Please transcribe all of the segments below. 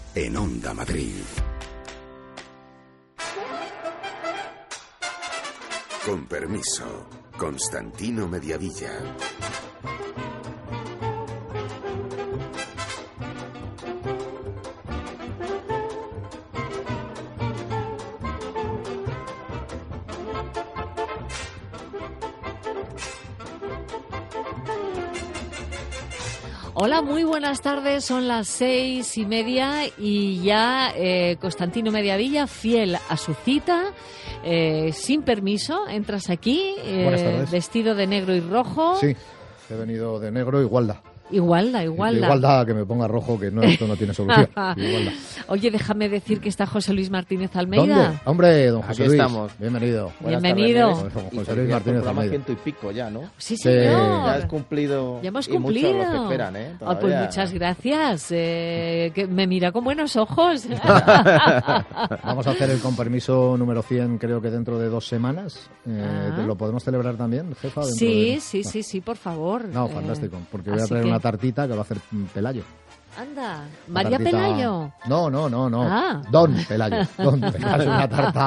en Onda Madrid. Con permiso, Constantino Mediavilla. Hola, muy buenas tardes, son las 6:30 y ya Constantino Mediavilla, fiel a su cita, sin permiso, entras aquí, vestido de negro y rojo. Sí, he venido de negro, Igualda. Igualda, que me ponga rojo, que no, esto no tiene solución. Igualda. Oye, déjame decir que está José Luis Martínez Almeida. ¿Dónde? Hombre, don José Luis. Aquí estamos. Bienvenido. Bienvenido. José Luis Martínez Almeida. 100 y pico ya, ¿no? Sí, señor. Ya has cumplido. Ya hemos y cumplido. muchos los que esperan, ¿eh? Pues muchas gracias. Que me mira con buenos ojos. Vamos a hacer el con permiso número 100, creo que dentro de 2 semanas. ¿Lo podemos celebrar también, jefa? Sí, por favor. No, fantástico, porque voy a traer una tartita que va a hacer Pelayo. Anda, María Pelayo. No. Don Pelayo. Una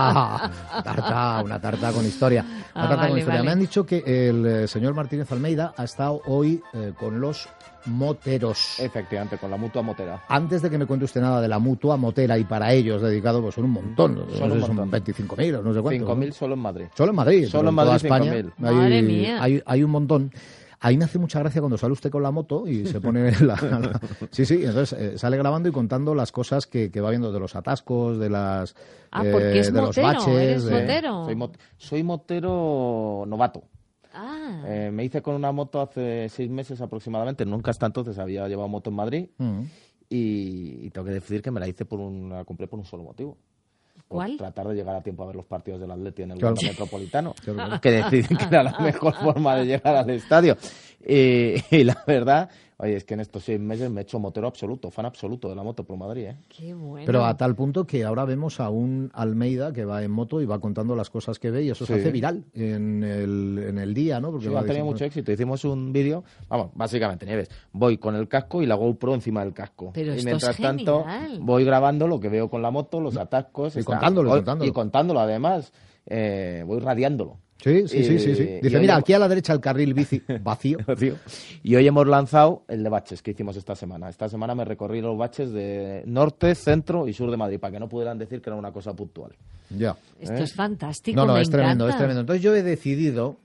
tarta con historia. Vale. Me han dicho que el señor Martínez Almeida ha estado hoy con los moteros. Efectivamente, con la Mutua Motera. Antes de que me cuente usted nada de la Mutua Motera y para ellos dedicado, pues son un montón. Son 25.000 o no sé cuántos. 5.000 solo en Madrid. Solo en Madrid. Solo en Madrid, España. 5.000. Madre mía. Hay un montón. Ahí me hace mucha gracia cuando sale usted con la moto y se pone Sí, entonces sale grabando y contando las cosas que va viendo de los atascos, de las porque es de motero, los baches. ¿eres motero? Soy motero novato. Ah. Me hice con una moto hace 6 meses aproximadamente. Nunca hasta entonces había llevado moto en Madrid. Y tengo que decir que me la hice la compré por un solo motivo. ¿Cuál? Tratar de llegar a tiempo a ver los partidos del Atleti en el Wanda Metropolitano, que decidí que era la mejor forma de llegar al estadio. Y la verdad, oye, es que en estos 6 meses me he hecho motero absoluto, fan absoluto de la moto por Madrid, ¿eh? Qué bueno. Pero a tal punto que ahora vemos a un Almeida que va en moto y va contando las cosas que ve y eso se hace viral en el día, ¿no? Porque sí, ha tenido mucho éxito. Hicimos un vídeo, básicamente, Nieves, voy con el casco y la GoPro encima del casco. Pero y mientras tanto voy grabando lo que veo con la moto, los atascos. Y contándolo además. Voy radiándolo. Sí. Dice, mira, aquí a la derecha el carril bici vacío. Y hoy hemos lanzado el de baches que hicimos esta semana. Esta semana me recorrí los baches de norte, centro y sur de Madrid, para que no pudieran decir que era una cosa puntual. Ya. Esto es fantástico, No, me es tremendo. Entonces yo he decidido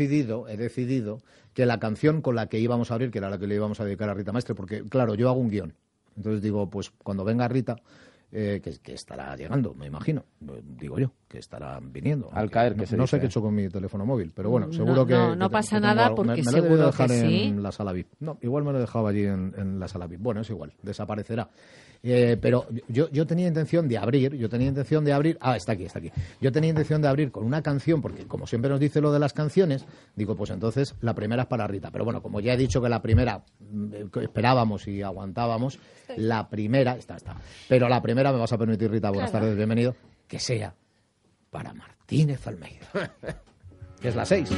que la canción con la que íbamos a abrir, que era la que le íbamos a dedicar a Rita Maestre, porque, claro, yo hago un guión. Entonces digo, pues cuando venga Rita... que estará llegando, me imagino, digo yo, que estará viniendo. Al caer, que no sé qué he hecho con mi teléfono móvil, pero bueno, seguro que... No pasa nada porque me seguro lo he dejar que sí. en la sala VIP. No, igual me lo he dejado allí en la sala VIP. Bueno, es igual, desaparecerá. Pero yo tenía intención de abrir... está aquí. Yo tenía intención de abrir con una canción, porque como siempre nos dice lo de las canciones, digo, pues entonces la primera es para Rita. Pero bueno, como ya he dicho que la primera esperábamos y aguantábamos, la primera... Está. Pero la primera me vas a permitir, Rita, buenas tardes, bienvenido, que sea para Martínez Almeida. Que es la 6.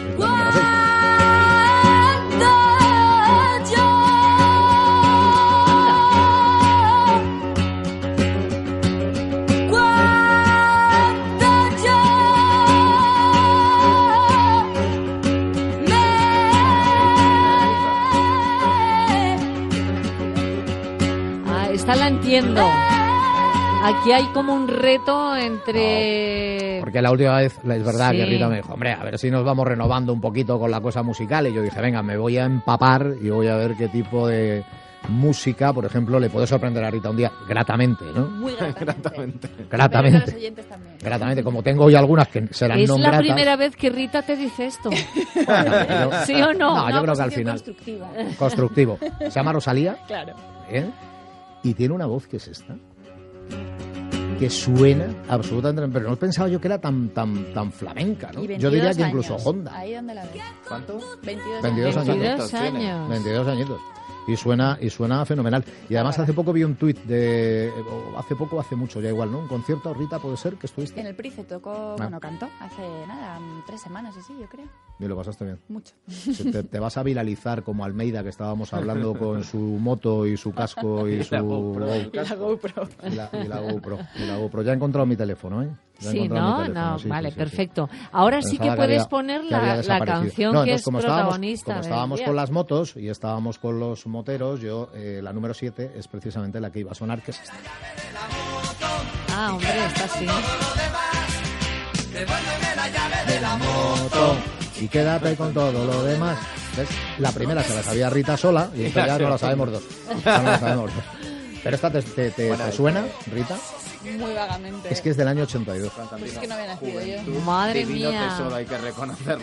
Esta la entiendo. Aquí hay como un reto entre... No, porque la última vez, es verdad que Rita me dijo, hombre, a ver si nos vamos renovando un poquito con la cosa musical. Y yo dije, venga, me voy a empapar y voy a ver qué tipo de música, por ejemplo, le puede sorprender a Rita un día, gratamente, ¿no? Muy gratamente. Gratamente. A los oyentes también. Gratamente, como tengo hoy algunas que serán no gratas. Es la primera vez que Rita te dice esto. ¿Sí o no? No, yo creo que al final... Constructivo. Se llama Rosalía. Claro. Y tiene una voz que es esta, que suena absolutamente... Pero no pensaba yo que era tan flamenca, ¿no? Yo diría que incluso Honda. Ahí donde la ves. ¿Cuánto? 22 22 años. 22 añitos. Y suena fenomenal. Y además hace poco vi un tuit hace mucho ya igual, ¿no? Un concierto, Rita, ¿puede ser que estuviste? En el Price tocó, cantó hace 3 semanas así, yo creo. Y lo pasaste bien. Mucho. Te vas a viralizar como Almeida, que estábamos hablando con su moto y su casco y su... La GoPro. Y la GoPro. Ya he encontrado mi teléfono, ¿eh? Sí, vale, perfecto. Ahora sí que puedes poner la canción que es protagonista. Como estábamos con las motos y estábamos con los moteros, la número 7 es precisamente la que iba a sonar, que es esta. Ah, hombre, esta sí. De la moto y quédate con todo lo demás. ¿Ves? La primera se la sabía Rita sola y esta ya no la sabemos dos. Pero esta te suena, Rita. Muy vagamente. Es que es del año 82. Pues es que no había nacido yo. Madre mía. Tesoro, hay que reconocerlo.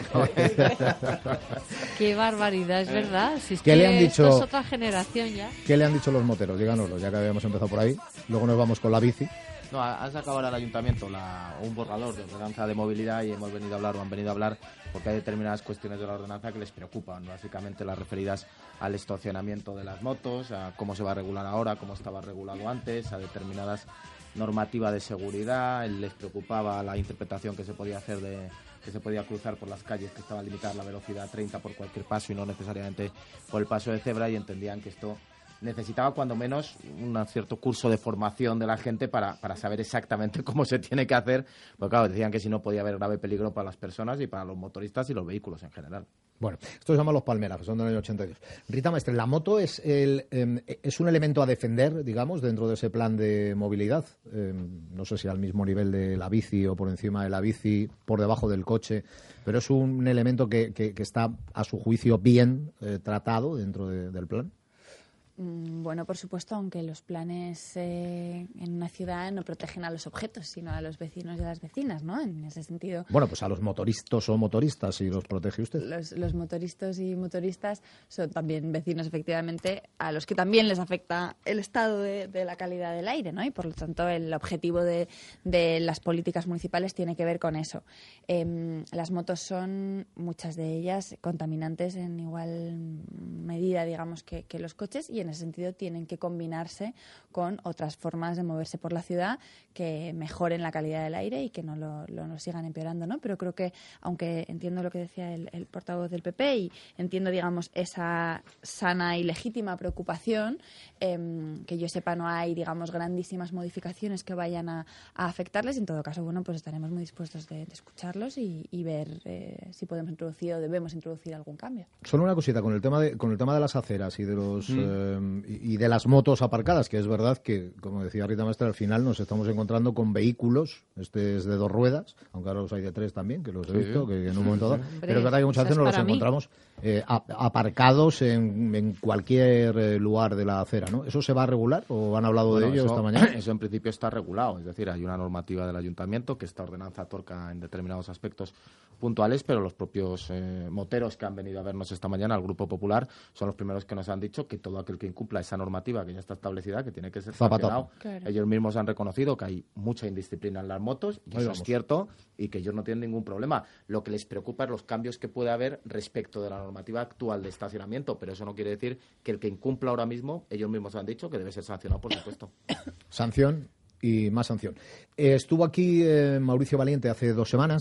Qué barbaridad, es verdad. Si es ¿Qué le han dicho? Esto es otra generación ya. ¿Qué le han dicho los moteros? Díganoslo, ya que habíamos empezado por ahí. Luego nos vamos con la bici. No, han sacado ahora al ayuntamiento un borrador de ordenanza de movilidad y han venido a hablar porque hay determinadas cuestiones de la ordenanza que les preocupan, básicamente las referidas al estacionamiento de las motos, a cómo se va a regular ahora, cómo estaba regulado antes, a determinadas normativas de seguridad. Les preocupaba la interpretación que se podía hacer que se podía cruzar por las calles, que estaba limitada la velocidad a 30 por cualquier paso y no necesariamente por el paso de cebra, y entendían que esto necesitaba cuando menos un cierto curso de formación de la gente para saber exactamente cómo se tiene que hacer, porque claro, decían que si no podía haber grave peligro para las personas y para los motoristas y los vehículos en general. Bueno, esto se llama los Palmeras, que son del año 82. Rita Maestre, ¿la moto es un elemento a defender, digamos, dentro de ese plan de movilidad? No sé si al mismo nivel de la bici o por encima de la bici, por debajo del coche, pero es un elemento que está, a su juicio, bien tratado dentro del plan. Bueno, por supuesto, aunque los planes en una ciudad no protegen a los objetos, sino a los vecinos y a las vecinas, ¿no? En ese sentido... Bueno, pues a los motoristas o motoristas, ¿y los protege usted? Los motoristas y motoristas son también vecinos, efectivamente, a los que también les afecta el estado de la calidad del aire, ¿no? Y, por lo tanto, el objetivo de las políticas municipales tiene que ver con eso. Las motos son, muchas de ellas, contaminantes en igual medida, digamos, que los coches, y en ese sentido tienen que combinarse con otras formas de moverse por la ciudad que mejoren la calidad del aire y que no lo sigan empeorando, ¿no? Pero creo que, aunque entiendo lo que decía el portavoz del PP y entiendo, digamos, esa sana y legítima preocupación, que yo sepa no hay, digamos, grandísimas modificaciones que vayan a afectarles. En todo caso, bueno, pues estaremos muy dispuestos de escucharlos y ver si podemos introducir o debemos introducir algún cambio. Solo una cosita, con el tema de las aceras y de los y de las motos aparcadas, que es verdad que, como decía Rita Maestre, al final nos estamos encontrando con vehículos, este es de 2 ruedas, aunque ahora los hay de 3 también, que los he visto, que en un momento dado, pero es verdad que muchas veces nos los encontramos aparcados en cualquier lugar de la acera, ¿no? ¿Eso se va a regular o han hablado de ello esta mañana? Eso en principio está regulado, es decir, hay una normativa del ayuntamiento que esta ordenanza toca en determinados aspectos puntuales, pero los propios moteros que han venido a vernos esta mañana, al Grupo Popular, son los primeros que nos han dicho que todo aquel que incumpla esa normativa que ya está establecida, que tiene que ser sancionado. Claro. Ellos mismos han reconocido que hay mucha indisciplina en las motos, y eso es cierto, y que ellos no tienen ningún problema. Lo que les preocupa es los cambios que puede haber respecto de la normativa actual de estacionamiento, pero eso no quiere decir que el que incumpla ahora mismo, ellos mismos han dicho que debe ser sancionado, por supuesto. Sanción y más sanción. Estuvo aquí Mauricio Valiente hace 2 semanas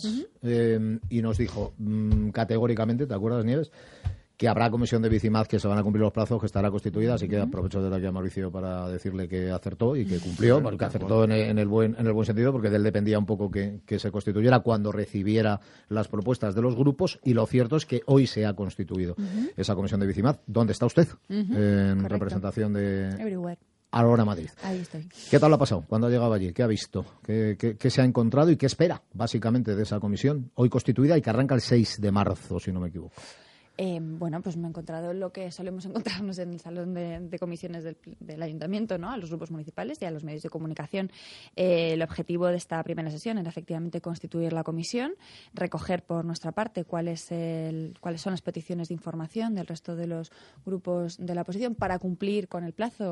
y nos dijo categóricamente, ¿te acuerdas, Nieves?, que habrá comisión de Bicimad, que se van a cumplir los plazos, que estará constituida, así que aprovecho desde aquí a Mauricio para decirle que acertó y que cumplió, porque acertó en el buen sentido, porque de él dependía un poco que se constituyera cuando recibiera las propuestas de los grupos, y lo cierto es que hoy se ha constituido esa comisión de Bicimad. ¿Dónde está usted? En Correcto. Representación de... Everywhere. Ahora Madrid. Ahí estoy. ¿Qué tal lo ha pasado cuando ha llegado allí? ¿Qué ha visto? ¿Qué se ha encontrado y qué espera, básicamente, de esa comisión hoy constituida y que arranca el 6 de marzo, si no me equivoco? Bueno, pues me he encontrado lo que solemos encontrarnos en el salón de comisiones del ayuntamiento, ¿no? A los grupos municipales y a los medios de comunicación. El objetivo de esta primera sesión era efectivamente constituir la comisión, recoger por nuestra parte cuáles son las peticiones de información del resto de los grupos de la oposición para cumplir con el plazo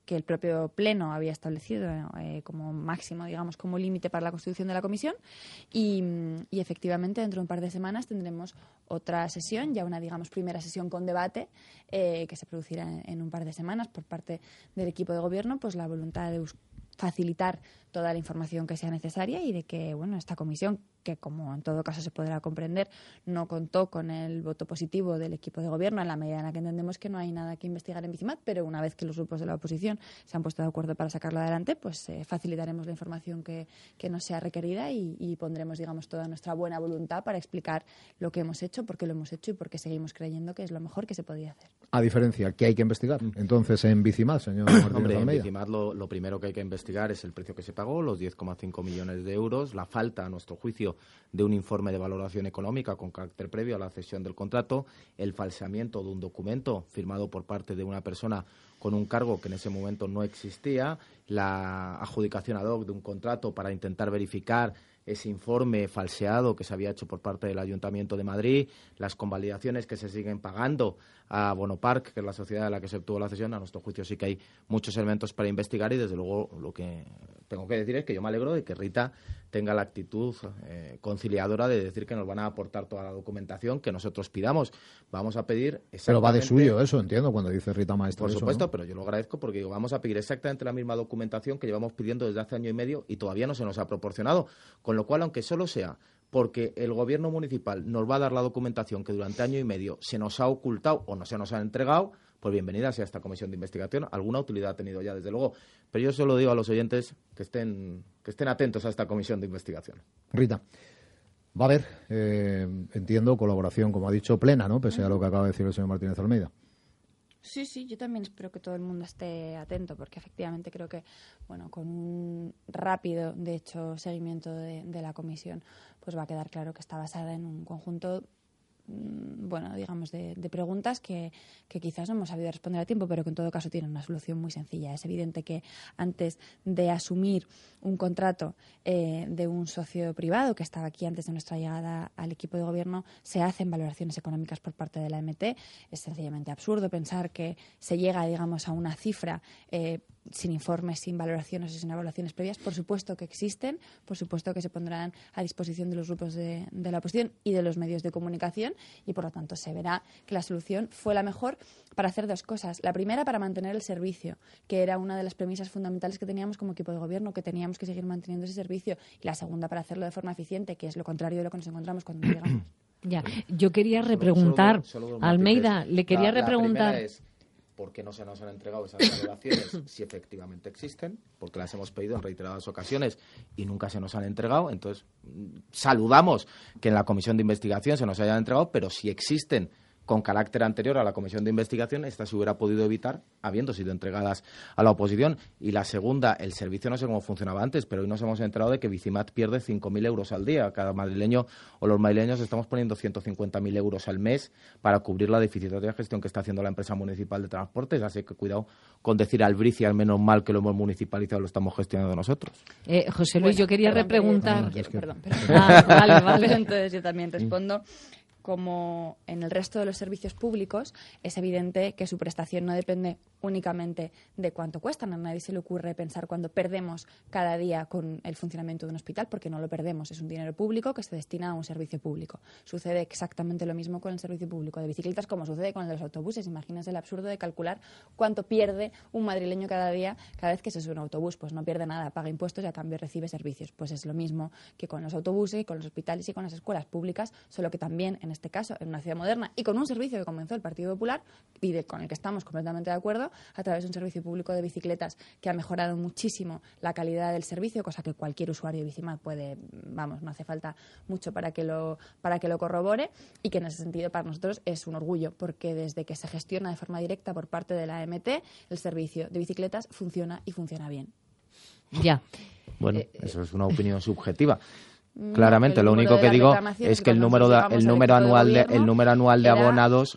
que el propio Pleno había establecido como máximo, digamos, como límite para la constitución de la comisión y efectivamente dentro de un par de semanas tendremos otra sesión, ya una, digamos, primera sesión con debate que se producirá en un par de semanas por parte del equipo de gobierno, pues la voluntad de facilitar toda la información que sea necesaria y de que, bueno, esta comisión, que como en todo caso se podrá comprender, no contó con el voto positivo del equipo de gobierno en la medida en la que entendemos que no hay nada que investigar en Vicimat, pero una vez que los grupos de la oposición se han puesto de acuerdo para sacarlo adelante, pues facilitaremos la información que nos sea requerida y pondremos, digamos, toda nuestra buena voluntad para explicar lo que hemos hecho, por qué lo hemos hecho y por qué seguimos creyendo que es lo mejor que se podía hacer. A diferencia, ¿qué hay que investigar? Entonces, en Vicimat, señor Martínez Hombre, Almeida. en Vicimat lo primero que hay que investigar es el precio que se pagó, los 10,5 millones de euros, la falta, a nuestro juicio, de un informe de valoración económica con carácter previo a la cesión del contrato, el falseamiento de un documento firmado por parte de una persona con un cargo que en ese momento no existía, la adjudicación ad hoc de un contrato para intentar verificar ese informe falseado que se había hecho por parte del Ayuntamiento de Madrid, las convalidaciones que se siguen pagando a Bonopark, que es la sociedad de la que se obtuvo la cesión. A nuestro juicio sí que hay muchos elementos para investigar y desde luego lo que tengo que decir es que yo me alegro de que Rita tenga la actitud conciliadora de decir que nos van a aportar toda la documentación que nosotros pidamos. Vamos a pedir exactamente... Pero va de suyo eso, entiendo, cuando dice Rita Maestre. Por supuesto, eso, ¿no? Pero yo lo agradezco porque digo, vamos a pedir exactamente la misma documentación que llevamos pidiendo desde hace año y medio y todavía no se nos ha proporcionado. Con lo cual, aunque solo sea porque el gobierno municipal nos va a dar la documentación que durante año y medio se nos ha ocultado o no se nos ha entregado, pues bienvenida sea esta comisión de investigación. Alguna utilidad ha tenido ya, desde luego. Pero yo solo digo a los oyentes que estén atentos a esta comisión de investigación. Rita, va a haber, entiendo, colaboración, como ha dicho, plena, ¿no? Pese a lo que acaba de decir el señor Martínez Almeida. Sí, yo también espero que todo el mundo esté atento, porque efectivamente creo que, bueno, con un rápido, de hecho, seguimiento de la comisión, pues va a quedar claro que está basada en un conjunto, bueno, digamos, de preguntas que quizás no hemos sabido responder a tiempo, pero que en todo caso tienen una solución muy sencilla. Es evidente que antes de asumir un contrato de un socio privado que estaba aquí antes de nuestra llegada al equipo de gobierno, se hacen valoraciones económicas por parte de la MT. Es sencillamente absurdo pensar que se llega, digamos, a una cifra sin informes, sin valoraciones y sin evaluaciones previas. Por supuesto que existen, por supuesto que se pondrán a disposición de los grupos de la oposición y de los medios de comunicación y, por lo tanto, se verá que la solución fue la mejor para hacer dos cosas. La primera, para mantener el servicio, que era una de las premisas fundamentales que teníamos como equipo de gobierno, que teníamos que seguir manteniendo ese servicio. Y la segunda, para hacerlo de forma eficiente, que es lo contrario de lo que nos encontramos cuando llegamos. Ya, yo quería repreguntar, Almeida, le quería repreguntar... ¿Por qué no se nos han entregado esas valoraciones si efectivamente existen? Porque las hemos pedido en reiteradas ocasiones y nunca se nos han entregado. Entonces, saludamos que en la comisión de investigación se nos hayan entregado, pero si existen con carácter anterior a la comisión de investigación, esta se hubiera podido evitar habiendo sido entregadas a la oposición. Y la segunda, el servicio no sé cómo funcionaba antes, pero hoy nos hemos enterado de que Vicimat pierde 5.000 euros al día. Cada madrileño o los madrileños estamos poniendo 150.000 euros al mes para cubrir la deficitaria gestión que está haciendo la empresa municipal de transportes. Así que cuidado con decir Albricia, al menos mal que lo hemos municipalizado, lo estamos gestionando nosotros. José Luis, yo quería repreguntar... Perdón. Vale. Entonces yo también respondo. Como en el resto de los servicios públicos, es evidente que su prestación no depende únicamente de cuánto cuestan. A nadie se le ocurre pensar cuando perdemos cada día con el funcionamiento de un hospital, porque no lo perdemos. Es un dinero público que se destina a un servicio público. Sucede exactamente lo mismo con el servicio público de bicicletas como sucede con el de los autobuses. Imagínense el absurdo de calcular cuánto pierde un madrileño cada día, cada vez que se sube un autobús. Pues no pierde nada, paga impuestos y a cambio recibe servicios. Pues es lo mismo que con los autobuses y con los hospitales y con las escuelas públicas, solo que también en este caso, en una ciudad moderna y con un servicio que comenzó el Partido Popular y con el que estamos completamente de acuerdo, a través de un servicio público de bicicletas que ha mejorado muchísimo la calidad del servicio, cosa que cualquier usuario de Vicimat puede, no hace falta mucho para que lo corrobore, y que en ese sentido para nosotros es un orgullo, porque desde que se gestiona de forma directa por parte de la AMT, el servicio de bicicletas funciona y funciona bien. Ya. Bueno, eso es una opinión subjetiva. Claramente, lo único que digo es que el número anual de abonados,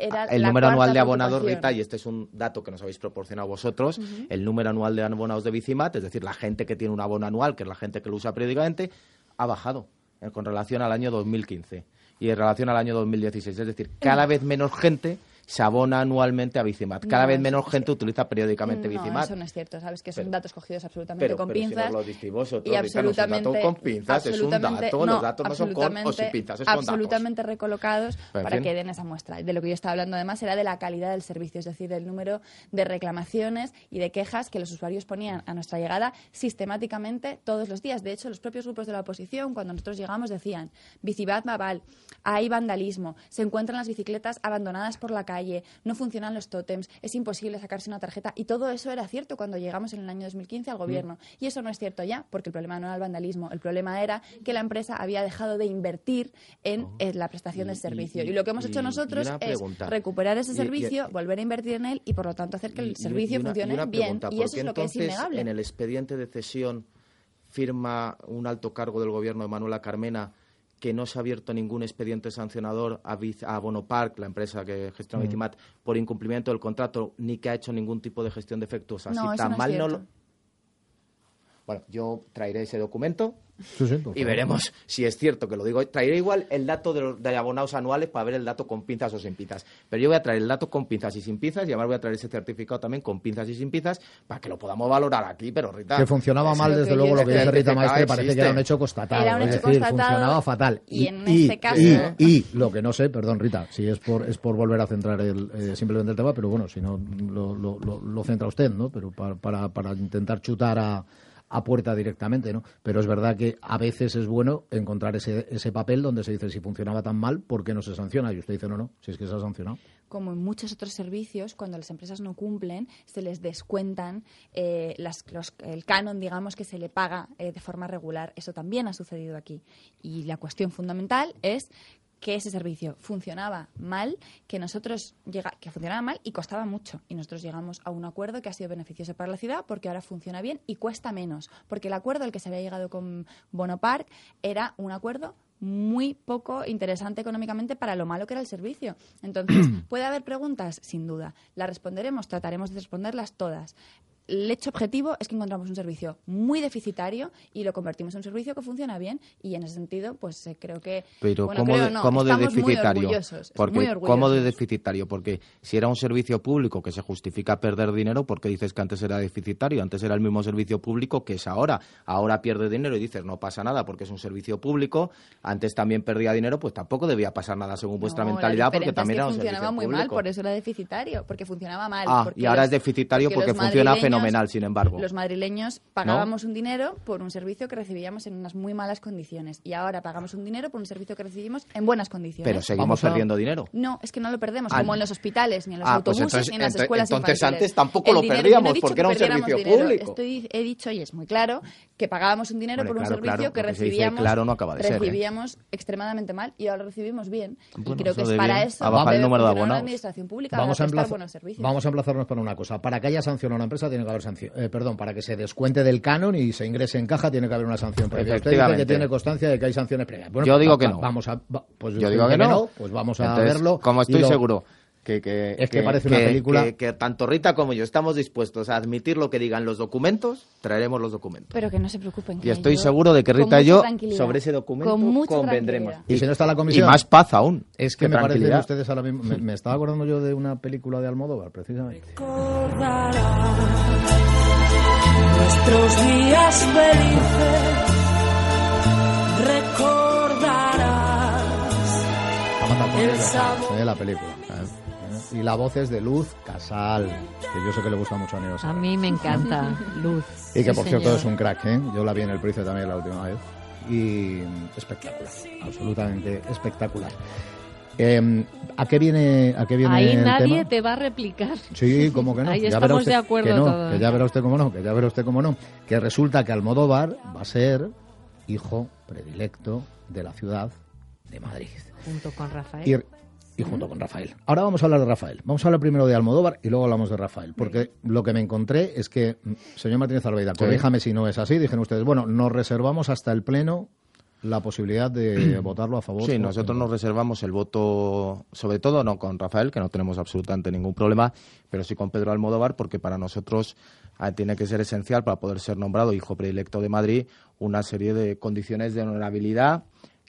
Rita, y este es un dato que nos habéis proporcionado vosotros, el número anual de abonados de Vicimat, es decir, la gente que tiene un abono anual, que es la gente que lo usa periódicamente, ha bajado con relación al año 2015 y en relación al año 2016. Es decir, cada vez menos gente se abona anualmente a Bicimat. Cada vez menos gente utiliza periódicamente Bicimat. No, eso no es cierto. Sabes que son datos cogidos absolutamente con pinzas. Si no lo decís vosotros, y absolutamente, no es un dato con pinzas, es un dato. Los datos no son con o sin pinzas, es con datos. Absolutamente recolocados para que den esa muestra. De lo que yo estaba hablando además era de la calidad del servicio, es decir, del número de reclamaciones y de quejas que los usuarios ponían a nuestra llegada sistemáticamente todos los días. De hecho, los propios grupos de la oposición, cuando nosotros llegamos, decían: Bicibat Maval, hay vandalismo, se encuentran las bicicletas abandonadas por la calle, no funcionan los tótems, es imposible sacarse una tarjeta. Y todo eso era cierto cuando llegamos en el año 2015 al gobierno. Y eso no es cierto ya, porque el problema no era el vandalismo, el problema era que la empresa había dejado de invertir en la prestación del servicio. Y lo que hemos hecho nosotros es recuperar ese servicio, volver a invertir en él y, por lo tanto, hacer que el servicio funcione bien. Y eso es lo que es innegable. En el expediente de cesión firma un alto cargo del gobierno de Manuela Carmena que no se ha abierto ningún expediente sancionador a Bonopark, la empresa que gestiona Bicimat, por incumplimiento del contrato, ni que ha hecho ningún tipo de gestión de efectos. Así tan mal no lo... Bueno, yo traeré ese documento y veremos si es cierto que lo digo. Traeré igual el dato de abonados anuales para ver el dato con pinzas o sin pinzas. Pero yo voy a traer el dato con pinzas y sin pinzas, y además voy a traer ese certificado también con pinzas y sin pinzas para que lo podamos valorar aquí. Pero Rita... Que funcionaba mal, desde luego, lo que dice Rita Maestre parece que era un hecho constatado. Era un hecho constatado, funcionaba fatal. Y en este caso... Y lo que no sé, perdón Rita, si es por volver a centrar simplemente el tema, pero bueno, si no lo centra usted, ¿no? Pero para intentar chutar a puerta directamente, ¿no? Pero es verdad que a veces es bueno encontrar ese papel donde se dice si funcionaba tan mal, ¿por qué no se sanciona? Y usted dice no, si es que se ha sancionado. Como en muchos otros servicios, cuando las empresas no cumplen, se les descuentan el canon, digamos, que se le paga de forma regular. Eso también ha sucedido aquí. Y la cuestión fundamental es que ese servicio funcionaba mal, que funcionaba mal y costaba mucho. Y nosotros llegamos a un acuerdo que ha sido beneficioso para la ciudad porque ahora funciona bien y cuesta menos. Porque el acuerdo al que se había llegado con Bonopark era un acuerdo muy poco interesante económicamente para lo malo que era el servicio. Entonces, ¿puede haber preguntas? Sin duda. Las responderemos, trataremos de responderlas todas. El hecho objetivo es que encontramos un servicio muy deficitario y lo convertimos en un servicio que funciona bien, y en ese sentido pues creo que... Pero bueno, ¿cómo de deficitario? Muy orgullosos. ¿Cómo de deficitario? Porque si era un servicio público que se justifica perder dinero, ¿por qué dices que antes era deficitario? Antes era el mismo servicio público que es ahora. Ahora pierde dinero y dices no pasa nada porque es un servicio público. Antes también perdía dinero, pues tampoco debía pasar nada según vuestra mentalidad, porque también era un servicio público. Funcionaba muy mal, por eso era deficitario, porque funcionaba mal. Y ahora es deficitario porque funciona fenomenal, sin embargo. Los madrileños pagábamos un dinero por un servicio que recibíamos en unas muy malas condiciones, y ahora pagamos un dinero por un servicio que recibimos en buenas condiciones. Pero seguimos perdiendo dinero. No, es que no lo perdemos, como en los hospitales, ni en los autobuses, pues entonces, ni en las escuelas infantiles. Entonces antes tampoco lo perdíamos, porque era un servicio público. He dicho, y es muy claro, que pagábamos un dinero por un servicio que recibíamos, recibíamos extremadamente mal, y ahora lo recibimos bien. Y creo que es para eso a bajar el número de abonados. La administración pública, vamos a prestar buenos servicios. Vamos a emplazarnos para una cosa. Para que haya sanción a una empresa tiene que haber sanción. Para que se descuente del canon y se ingrese en caja tiene que haber una sanción previa. Usted dice que tiene constancia de que hay sanciones previas. Bueno, yo digo que no. Yo digo que no. Pues vamos a verlo. Como estoy seguro que parece una película. Que tanto Rita como yo estamos dispuestos a admitir lo que digan los documentos, traeremos los documentos. Pero que no se preocupen. Y estoy seguro de que Rita y yo sobre ese documento convendremos. Y si no está la comisión. Y más paz aún. Es que me parecen ustedes ahora mismo. Me estaba acordando yo de una película de Almodóvar, precisamente. Nuestros días felices recordarás el sabor de la película. Y la voz es de Luz Casal, que yo sé que le gusta mucho a Neo. A mí me encanta Luz. Y que por cierto es un crack, ¿eh? Yo la vi en El Príncipe también la última vez. Y espectacular, absolutamente espectacular. ¿A qué viene ahí el nadie tema? te va a replicar. Sí, como que no. Ahí estamos de acuerdo todos. Que ya verá usted cómo no. Que resulta que Almodóvar va a ser hijo predilecto de la ciudad de Madrid. Junto con Rafael. Y junto con Rafael. Ahora vamos a hablar de Rafael. Vamos a hablar primero de Almodóvar y luego hablamos de Rafael. Porque lo que me encontré es que, señor Martínez Almeida, corríjame si no es así, dijeron ustedes, bueno, nos reservamos hasta el Pleno la posibilidad de votarlo a favor. Sí, nosotros nos reservamos el voto, sobre todo no con Rafael, que no tenemos absolutamente ningún problema, pero sí con Pedro Almodóvar, porque para nosotros tiene que ser esencial, para poder ser nombrado hijo predilecto de Madrid, una serie de condiciones de honorabilidad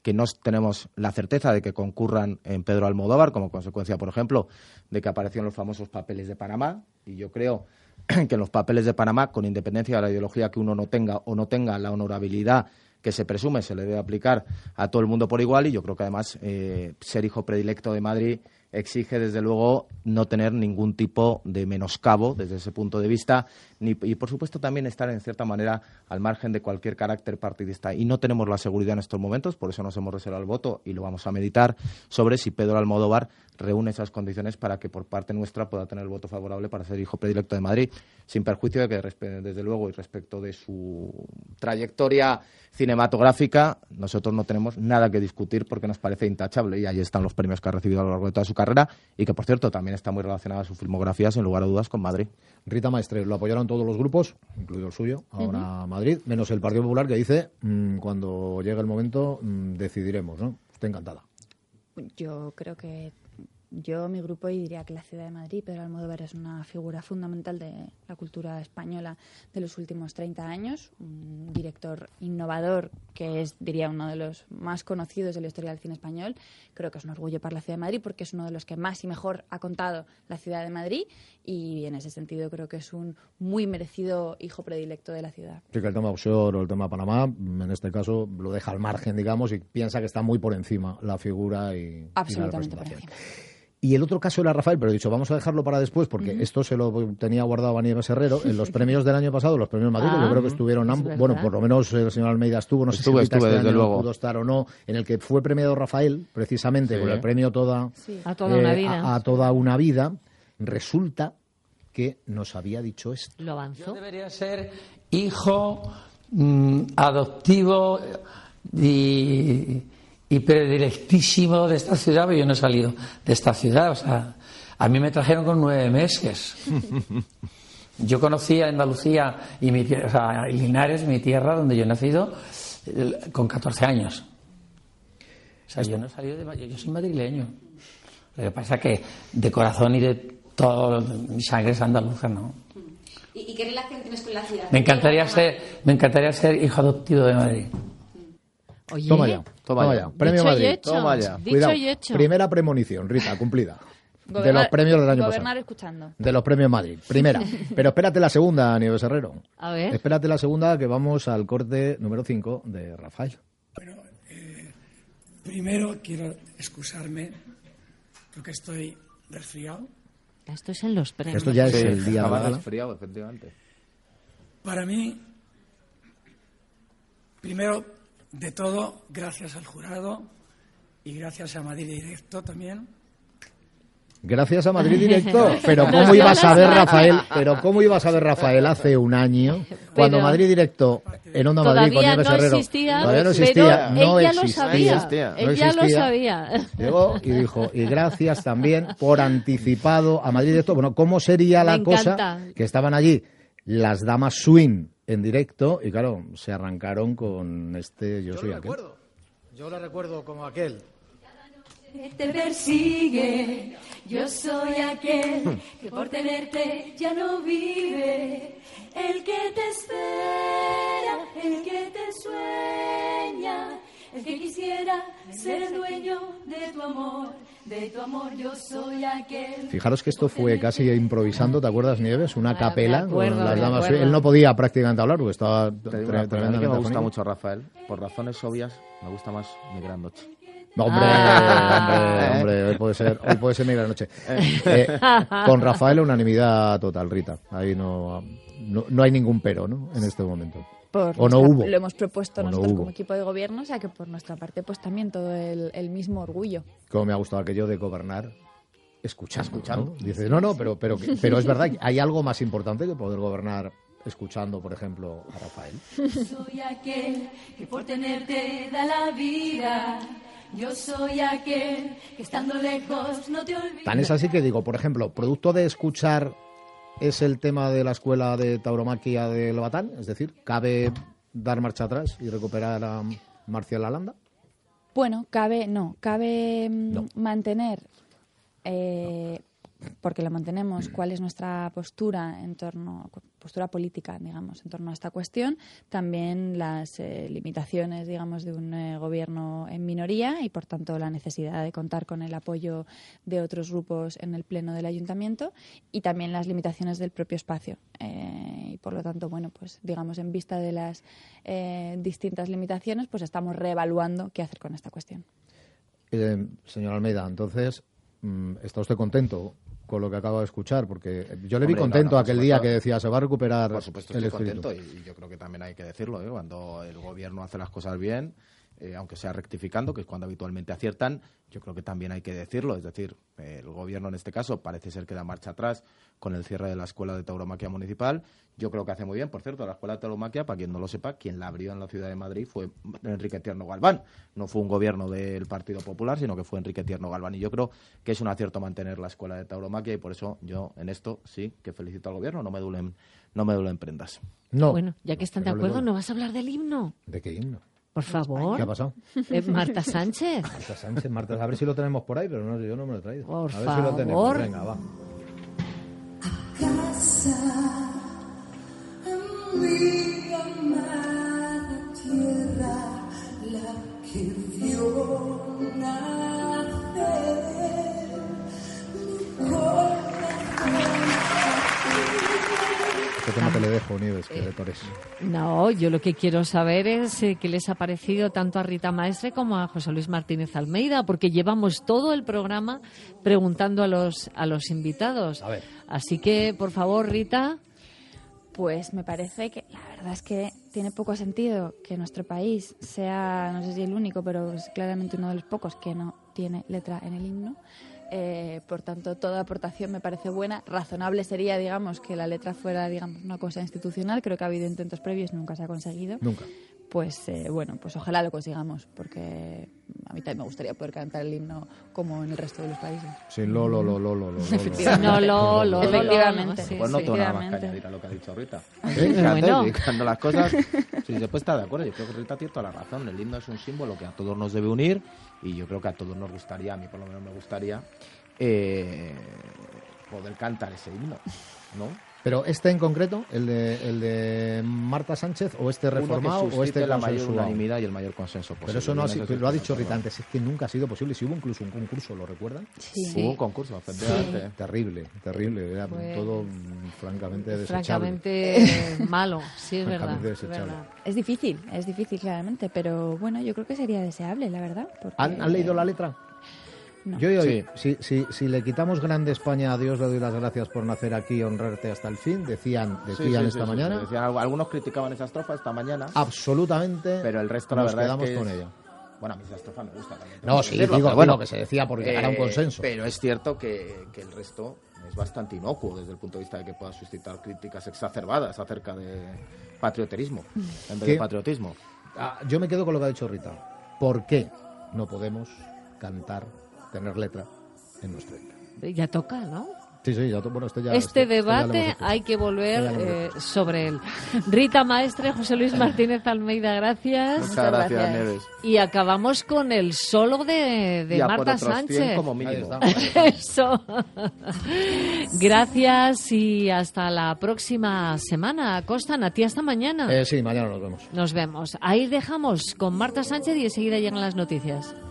que no tenemos la certeza de que concurran en Pedro Almodóvar, como consecuencia, por ejemplo, de que aparecieron los famosos papeles de Panamá. Y yo creo que en los papeles de Panamá, con independencia de la ideología que uno no tenga o no tenga, la honorabilidad que se presume se le debe aplicar a todo el mundo por igual. Y yo creo que además ser hijo predilecto de Madrid exige, desde luego, no tener ningún tipo de menoscabo desde ese punto de vista y, por supuesto, también estar, en cierta manera, al margen de cualquier carácter partidista. Y no tenemos la seguridad en estos momentos, por eso nos hemos reservado el voto y lo vamos a meditar, sobre si Pedro Almodóvar reúne esas condiciones para que, por parte nuestra, pueda tener el voto favorable para ser hijo predilecto de Madrid, sin perjuicio de que, desde luego, y respecto de su trayectoria cinematográfica, nosotros no tenemos nada que discutir porque nos parece intachable, y ahí están los premios que ha recibido a lo largo de toda su carrera y que, por cierto, también está muy relacionada su filmografía, sin lugar a dudas, con Madrid. Rita Maestre, lo apoyaron todos los grupos, incluido el suyo, ahora Madrid, menos el Partido Popular, que dice, cuando llegue el momento, decidiremos, ¿no? Estoy encantada. Yo creo que mi grupo, y diría que la ciudad de Madrid, Pedro Almodóvar es una figura fundamental de la cultura española de los últimos 30 años, un director innovador que es, diría, uno de los más conocidos de la historia del cine español. Creo que es un orgullo para la ciudad de Madrid porque es uno de los que más y mejor ha contado la ciudad de Madrid, y en ese sentido creo que es un muy merecido hijo predilecto de la ciudad. Sí, que el tema offshore o el tema Panamá, en este caso, lo deja al margen, digamos, y piensa que está muy por encima la figura y absolutamente la por representación. encima. Y el otro caso era Rafael, pero he dicho, vamos a dejarlo para después, porque esto se lo tenía guardado a Nieves Herrero. En los premios del año pasado, los premios Madrid, yo creo que estuvieron ambos. Bueno, por lo menos el señor Almeida estuvo, no sé si este desde año luego pudo estar o no, en el que fue premiado Rafael, precisamente, con el premio a toda una vida. A toda una vida. Resulta que nos había dicho esto. Lo avanzó. Yo debería ser hijo adoptivo y predilectísimo de esta ciudad, pero yo no he salido de esta ciudad. O sea, a mí me trajeron con 9 meses. Yo conocí a Andalucía y Linares, mi tierra, donde yo he nacido, con 14 años. O sea, yo no he salido de Madrid, yo soy madrileño. Lo que pasa es que de corazón y de todo mi sangre es andaluza, ¿no? ¿Y qué relación tienes con la ciudad? Me encantaría ser hijo adoptivo de Madrid. Oye, Toma ya. Premio dicho Madrid. y hecho. Toma ya. Dicho Cuidado. y hecho. Primera premonición, Rita, cumplida. De los premios del año pasado. Gobernar escuchando. De los premios Madrid. Primera. Pero espérate la segunda, Nieves Herrero. A ver. Espérate la segunda, que vamos al corte número 5 de Rafael. Bueno, primero quiero excusarme porque estoy resfriado. Esto es en los premios. Esto ya es el día de la gala. Resfriado, efectivamente. Para mí, primero de todo, gracias al jurado y gracias a Madrid Directo también. Gracias a Madrid Directo. Pero ¿cómo iba a saber Rafael hace un año, cuando Madrid Directo en Onda Madrid con Nieves Herrero todavía no existía? Pero ella lo sabía. Llegó y dijo, y gracias también por anticipado a Madrid Directo. Bueno, ¿cómo sería la cosa? Que estaban allí las damas swing en directo y claro, se arrancaron con este Yo soy aquel. Yo lo recuerdo como aquel. Te persigue, yo soy aquel que por tenerte ya no vive, el que te espera, el que te sueña, el que quisiera ser el dueño de tu amor yo soy aquel. Fijaros que esto fue casi improvisando, ¿te acuerdas, Nieves? Una capela con las damas. Él no podía prácticamente hablar porque estaba tremendamente. Me gusta mucho Rafael. Por razones obvias, me gusta más Mi Gran Noche. No, hombre, hoy puede ser Mi Gran Noche. Con Rafael unanimidad total, Rita. Ahí no hay ningún pero, ¿no? En este momento. Hubo. Lo hemos propuesto nosotros como equipo de gobierno, o sea que por nuestra parte pues también todo el mismo orgullo. Como me ha gustado aquello de gobernar escuchando. ¿No? Dices, pero es verdad, hay algo más importante que poder gobernar escuchando, por ejemplo, a Rafael. Soy aquel que por tenerte da la vida. Yo soy aquel que estando lejos no te olvida. Tan es así que digo, por ejemplo, producto de escuchar es el tema de la escuela de tauromaquia de Lobatán, es decir, ¿cabe dar marcha atrás y recuperar a Marcial Lalanda? Bueno, cabe mantener porque la mantenemos, cuál es nuestra postura postura política, digamos, en torno a esta cuestión, también las limitaciones, digamos, de un gobierno en minoría y, por tanto, la necesidad de contar con el apoyo de otros grupos en el pleno del ayuntamiento y también las limitaciones del propio espacio. Y, por lo tanto, bueno, pues, digamos, en vista de las distintas limitaciones, pues estamos reevaluando qué hacer con esta cuestión. Señor Almeida, entonces, ¿está usted contento con lo que acabo de escuchar? Porque yo le vi contento aquel día que decía se va a recuperar por supuesto, el estoy espíritu. contento y yo creo que también hay que decirlo, cuando el gobierno hace las cosas bien, aunque sea rectificando, que es cuando habitualmente aciertan, yo creo que también hay que decirlo. Es decir, el gobierno en este caso parece ser que da marcha atrás con el cierre de la Escuela de Tauromaquia Municipal. Yo creo que hace muy bien. Por cierto, la Escuela de Tauromaquia, para quien no lo sepa, quien la abrió en la ciudad de Madrid fue Enrique Tierno Galván. No fue un gobierno del Partido Popular, sino que fue Enrique Tierno Galván. Y yo creo que es un acierto mantener la Escuela de Tauromaquia y por eso yo en esto sí que felicito al gobierno. No me duelen prendas. No. Bueno, ya que están de acuerdo, ¿no vas a hablar del himno? ¿De qué himno? Por favor. ¿Qué ha pasado? Marta Sánchez. Marta, a ver si lo tenemos por ahí, pero no, yo no me lo he traído. Por a ver favor. si lo tenemos. Venga, va. A casa, mi amada tierra, la que vio nacer mi corazón. Este tema te le dejo, Nieves, que de Torres. No, yo lo que quiero saber es qué les ha parecido tanto a Rita Maestre como a José Luis Martínez Almeida, porque llevamos todo el programa preguntando a los invitados. A ver. Así que, por favor, Rita. Pues me parece que la verdad es que tiene poco sentido que nuestro país sea, no sé si el único, pero es claramente uno de los pocos que no tiene letra en el himno. Por tanto, toda aportación me parece buena. Razonable sería, digamos, que la letra fuera, digamos, una cosa institucional. Creo que ha habido intentos previos, nunca se ha conseguido. Nunca. Pues bueno, pues ojalá lo consigamos, porque a mí también me gustaría poder cantar el himno como en el resto de los países. Sí, lo. Efectivamente. Pues no tengo nada más que añadir a lo que ha dicho Rita. Bueno. Cuando las cosas, sí, se puede estar de acuerdo. Yo creo que Rita tiene toda la razón. El himno es un símbolo que a todos nos debe unir y yo creo que a todos nos gustaría, a mí por lo menos me gustaría, poder cantar ese himno, ¿no? Pero este en concreto, el de Marta Sánchez, o este reformado, o este la mayor consensuado. Unanimidad y el mayor consenso posible. Pero eso no ha sido, lo ha dicho Rita antes, es que nunca ha sido posible. Si hubo incluso un concurso, ¿lo recuerdan? Sí. Hubo un concurso, efectivamente. Sí. Terrible, era todo francamente desechable. Francamente malo, sí, es verdad. Es difícil, claramente, pero bueno, yo creo que sería deseable, la verdad. Porque... ¿Han leído la letra? No. Yo si le quitamos grande España, a Dios le doy las gracias por nacer aquí y honrarte hasta el fin, decían esta mañana. Decían, algunos criticaban esa estrofa esta mañana. Absolutamente. Pero el resto, la nos verdad, quedamos es que con ella. Bueno, a mí esa estrofa me gusta también. No, sí, digo, bueno, que se decía porque era un consenso. Pero es cierto que el resto es bastante inocuo desde el punto de vista de que pueda suscitar críticas exacerbadas acerca de patrioterismo en vez de patriotismo. Yo me quedo con lo que ha dicho Rita. ¿Por qué no podemos cantar, tener letra en nuestro himno? Ya toca, ¿no? Sí, bueno, este debate hay que volver sobre él. Rita Maestre, José Luis Martínez Almeida, gracias. Muchas gracias, Nieves. Y acabamos con el solo de Marta Sánchez. Como mínimo. Eso. Gracias y hasta la próxima semana. Costan, a ti hasta mañana. Sí, mañana nos vemos. Nos vemos. Ahí dejamos con Marta Sánchez y enseguida llegan las noticias.